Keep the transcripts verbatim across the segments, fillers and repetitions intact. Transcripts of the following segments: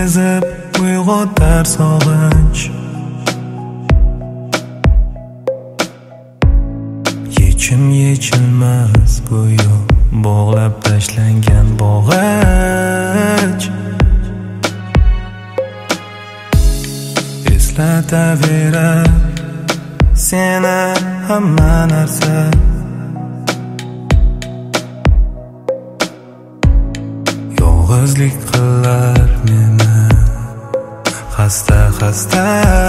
sezib uyg'otar sog'inch. Yechim yechilmas go'yo bog'lab tashlangan bog'ich. Eslataverar seni hamma narsa. Yolg'izlik qilar meni xasta xasta.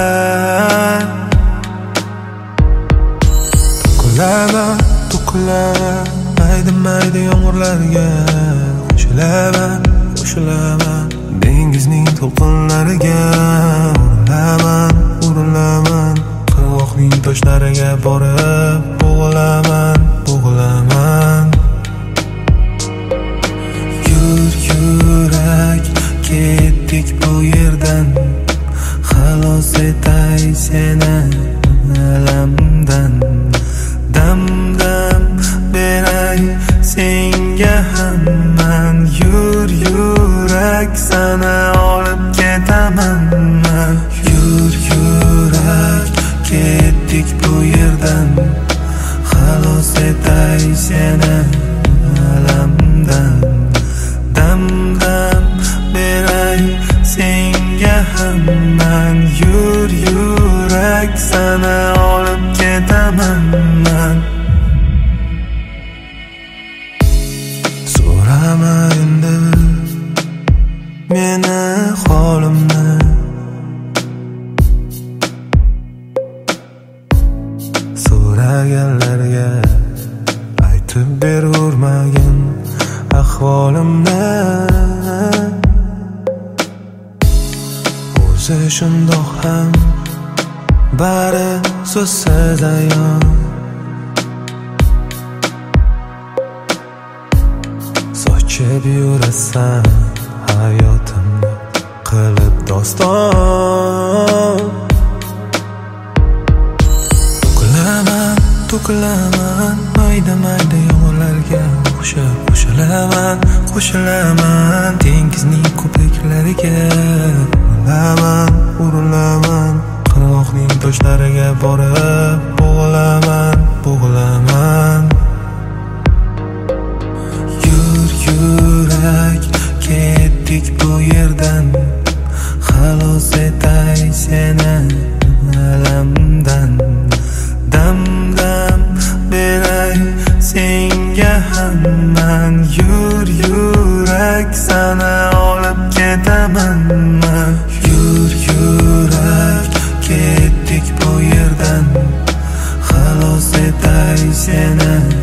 To'kilaman, to'kilaman mayda mayda yomg'irlarga. Qo'shilaman, qo'shilaman dengizning to'lqinlariga. Urilaman, urilaman qirg'oqning toshlariga borib bo'g'ilaman, bo'g'ilaman. Yur yurak, ketdik bu yerdan, xalos etay seni alamdan. Dam dam beray senga hamman. Yur yurak, sana olib ketaman man. Yur yurak, ketdik bu yerdan, xalos etay seni alamdan. Dam dam beray senga hamman. Yur yurak, sana olib ketaman man. So'rama endi meni holimni, so'raganlarga aytib berurmagin ahvolimni. O'zi shundoq ham bari so'zsiz ayon. Sochib yurasan hayotimni qilib doston. To'kilaman, to'kilaman mayda mayda yomg'irlarga o'xshab. Qo'shilaman, qo'shilaman dengizning ko'priklariga. Urilaman, urilaman qirg'oqning toshlariga borib bo'g'ilaman, bo'g'ilaman. Yur yurak, ketdik bu yerdan, xalos etay seni alamdan. Dam dam beray senga hamman. Yur yurak, sana olib ketaman man. Yur yurak, ketdik bu yerdan, xalos etay seni